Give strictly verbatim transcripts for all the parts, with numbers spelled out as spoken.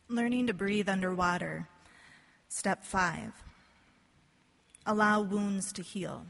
Learning to breathe underwater. Step five. Allow wounds to heal.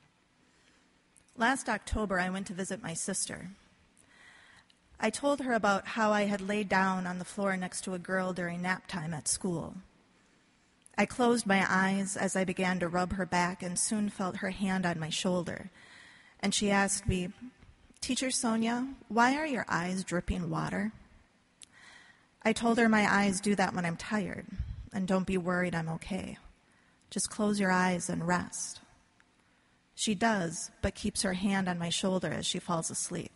Last October, I went to visit my sister. I told her about how I had laid down on the floor next to a girl during nap time at school. I closed my eyes as I began to rub her back and soon felt her hand on my shoulder. And she asked me, "Teacher Sonia, why are your eyes dripping water?" I told her my eyes do that when I'm tired, and don't be worried, I'm okay. Just close your eyes and rest. She does, but keeps her hand on my shoulder as she falls asleep.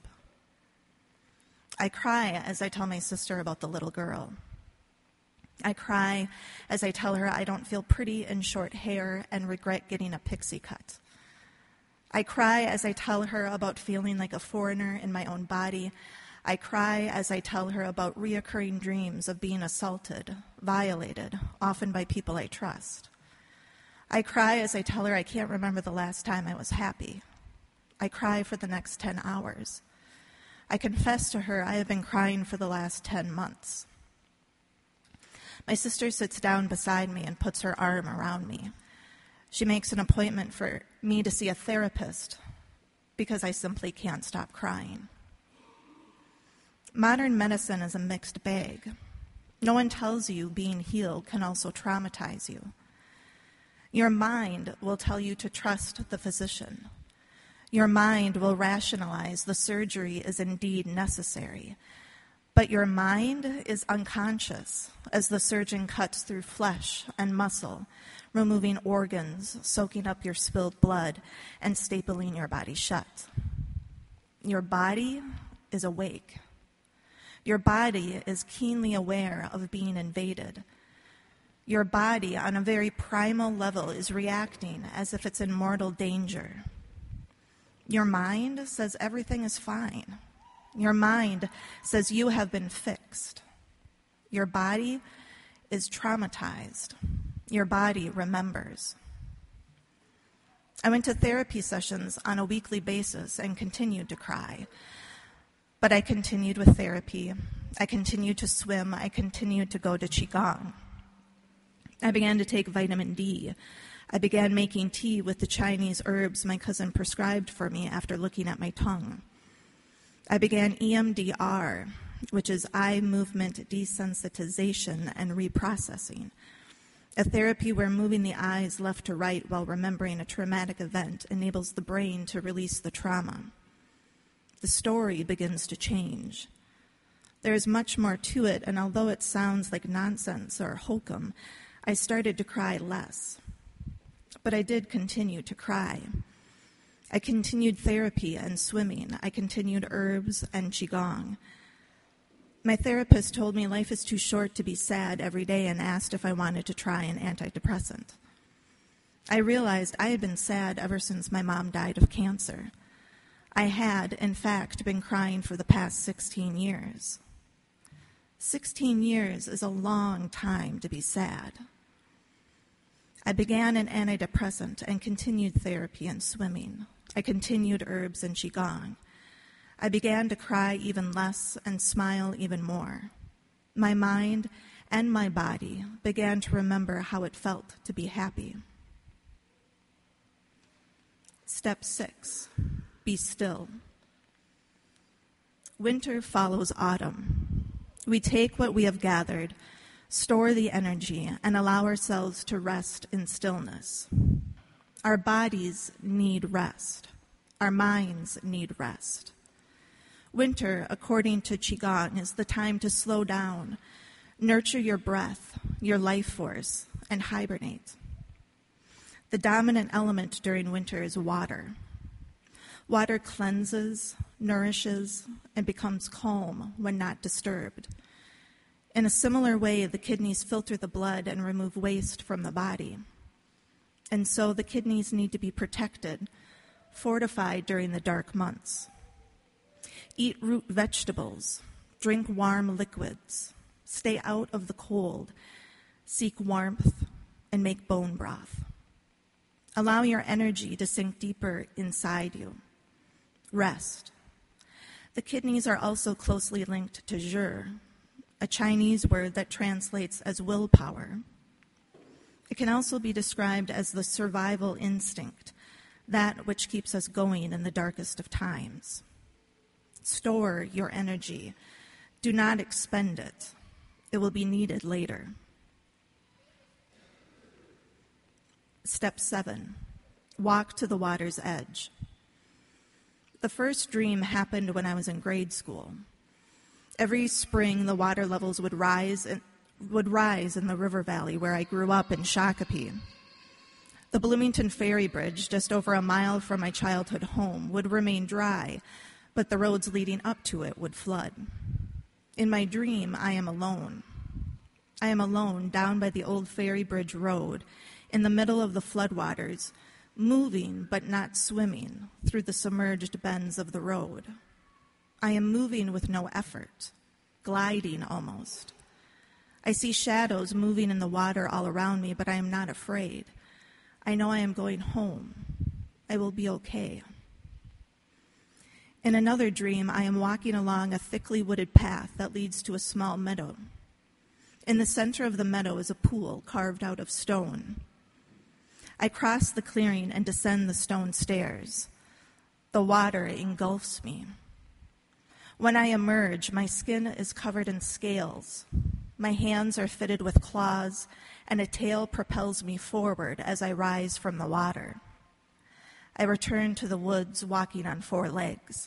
I cry as I tell my sister about the little girl. I cry as I tell her I don't feel pretty in short hair and regret getting a pixie cut. I cry as I tell her about feeling like a foreigner in my own body. I cry as I tell her about reoccurring dreams of being assaulted, violated, often by people I trust. I cry as I tell her I can't remember the last time I was happy. I cry for the next ten hours. I confess to her I have been crying for the last ten months. My sister sits down beside me and puts her arm around me. She makes an appointment for me to see a therapist because I simply can't stop crying. Modern medicine is a mixed bag. No one tells you being healed can also traumatize you. Your mind will tell you to trust the physician. Your mind will rationalize the surgery is indeed necessary. But your mind is unconscious as the surgeon cuts through flesh and muscle, removing organs, soaking up your spilled blood, and stapling your body shut. Your body is awake. Your body is keenly aware of being invaded. Your body, on a very primal level, is reacting as if it's in mortal danger. Your mind says everything is fine. Your mind says you have been fixed. Your body is traumatized. Your body remembers. I went to therapy sessions on a weekly basis and continued to cry. But I continued with therapy. I continued to swim. I continued to go to Qigong. I began to take vitamin D. I began making tea with the Chinese herbs my cousin prescribed for me after looking at my tongue. I began E M D R, which is eye movement desensitization and reprocessing, a therapy where moving the eyes left to right while remembering a traumatic event enables the brain to release the trauma. The story begins to change. There is much more to it, and although it sounds like nonsense or hokum, I started to cry less. But I did continue to cry. I continued therapy and swimming. I continued herbs and Qigong. My therapist told me life is too short to be sad every day and asked if I wanted to try an antidepressant. I realized I had been sad ever since my mom died of cancer. I had, in fact, been crying for the past sixteen years. Sixteen years is a long time to be sad. I began an antidepressant and continued therapy and swimming. I continued herbs and Qigong. I began to cry even less and smile even more. My mind and my body began to remember how it felt to be happy. Step six, be still. Winter follows autumn. We take what we have gathered, store the energy, and allow ourselves to rest in stillness. Our bodies need rest. Our minds need rest. Winter, according to Qigong, is the time to slow down, nurture your breath, your life force, and hibernate. The dominant element during winter is water. Water cleanses, nourishes, and becomes calm when not disturbed. In a similar way, the kidneys filter the blood and remove waste from the body. And so the kidneys need to be protected, fortified during the dark months. Eat root vegetables, drink warm liquids, stay out of the cold, seek warmth, and make bone broth. Allow your energy to sink deeper inside you. Rest. The kidneys are also closely linked to Zhi, a Chinese word that translates as willpower. It can also be described as the survival instinct, that which keeps us going in the darkest of times. Store your energy. Do not expend it. It will be needed later. Step seven, walk to the water's edge. The first dream happened when I was in grade school. Every spring, the water levels would rise in, would rise in the river valley where I grew up in Shakopee. The Bloomington Ferry Bridge, just over a mile from my childhood home, would remain dry, but the roads leading up to it would flood. In my dream, I am alone. I am alone down by the old Ferry Bridge Road, in the middle of the floodwaters, moving but not swimming through the submerged bends of the road. I am moving with no effort, gliding almost. I see shadows moving in the water all around me, but I am not afraid. I know I am going home. I will be okay. In another dream, I am walking along a thickly wooded path that leads to a small meadow. In the center of the meadow is a pool carved out of stone. I cross the clearing and descend the stone stairs. The water engulfs me. When I emerge, my skin is covered in scales. My hands are fitted with claws, and a tail propels me forward as I rise from the water. I return to the woods walking on four legs.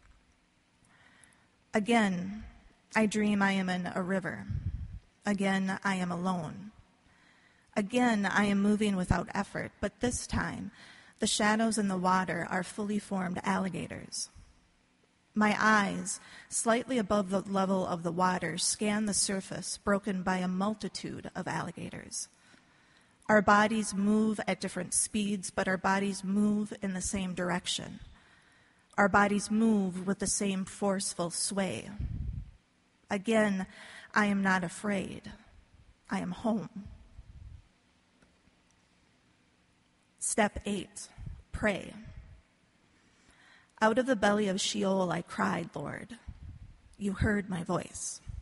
Again, I dream I am in a river. Again, I am alone. Again, I am moving without effort, but this time, the shadows in the water are fully formed alligators. My eyes, slightly above the level of the water, scan the surface broken by a multitude of alligators. Our bodies move at different speeds, but our bodies move in the same direction. Our bodies move with the same forceful sway. Again, I am not afraid. I am home. Step eight, pray. Out of the belly of Sheol I cried, Lord. You heard my voice.